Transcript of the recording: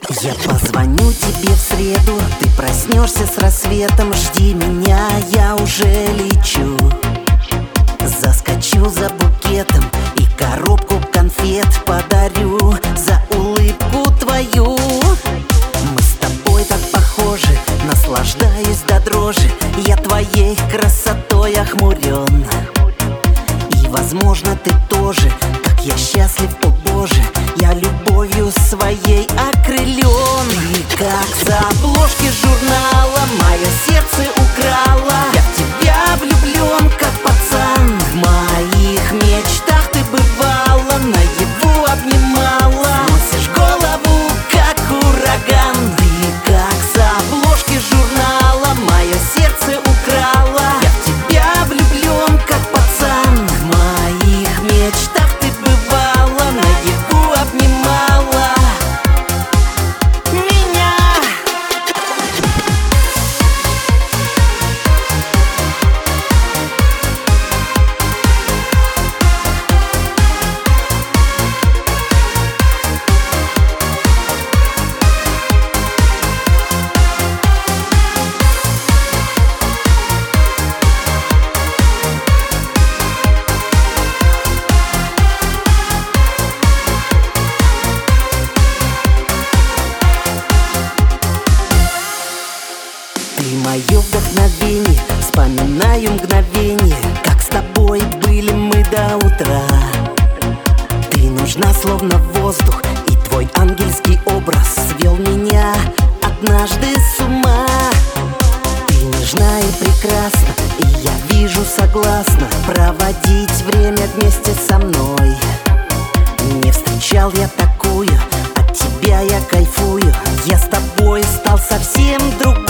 Я позвоню тебе в среду, ты проснешься с рассветом. Жди меня, я уже лечу. Заскочу за букетом и коробку конфет подарю за улыбку твою. Мы с тобой так похожи, наслаждаюсь до дрожи. Я твоей красотой охмурен. И, возможно, ты тоже, как я счастлив, о боже. Я любовью своей окрылен. Ты как с обложки журнала мое сердце украла. Я в тебя влюблен, как пацан. В моих мечтах ты бывала, наяву обнимала. Носишь голову, как ураган. Ты как с обложки журнала мое сердце украла. Я в тебя влюблен, как пацан. В моих мечтах ты бывала, наяву обнимала меня. Ты мое вдохновение, вспоминаю мгновение, как с тобой были мы до утра. Ты нужна словно воздух, и твой ангельский образ свел меня однажды с ума. Ты нежна и прекрасна, и я вижу, согласна проводить время вместе со мной. Не встречал я такую, от тебя я кайфую. Я с тобой стал совсем другой.